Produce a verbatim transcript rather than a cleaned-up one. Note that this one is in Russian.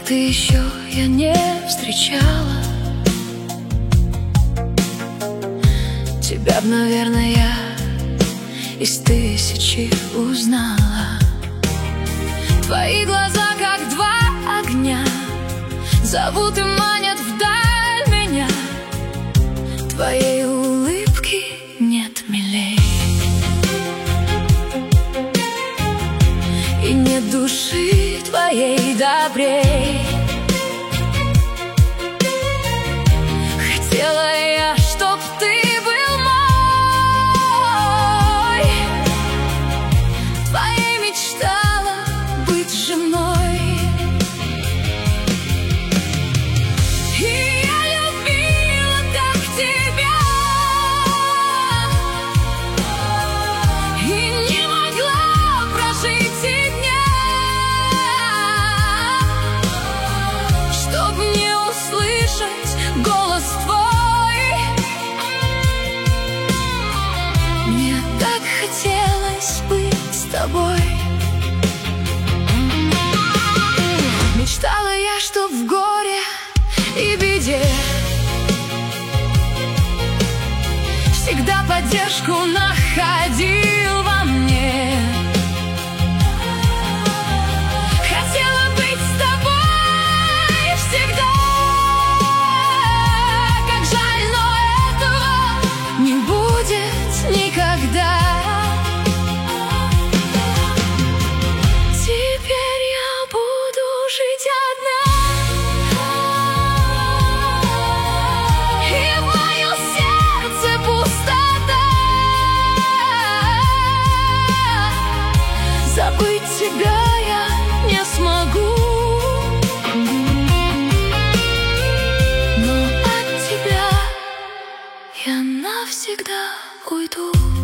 ты еще я не встречала. Тебя б, наверное, я из тысячи узнала. Твои глаза, как два огня, зовут и манят вдаль меня. Твоей улыбки нет милей, и нет души твоей добрей. Хотела я, чтоб ты был мой, твоей мечтала быть женой. И я любила так тебя, и не могла прожить и дня, чтоб не услышать голос твой. Мне так хотелось быть с тобой. Мечтала я, чтоб в горе и беде всегда поддержку находил во мне. Хотела быть с тобой всегда. Как жаль, но этого не будет никогда. Теперь я буду жить одна, и в моем сердце пустота. Забыть тебя я не смогу, но от тебя я навсегда уйду.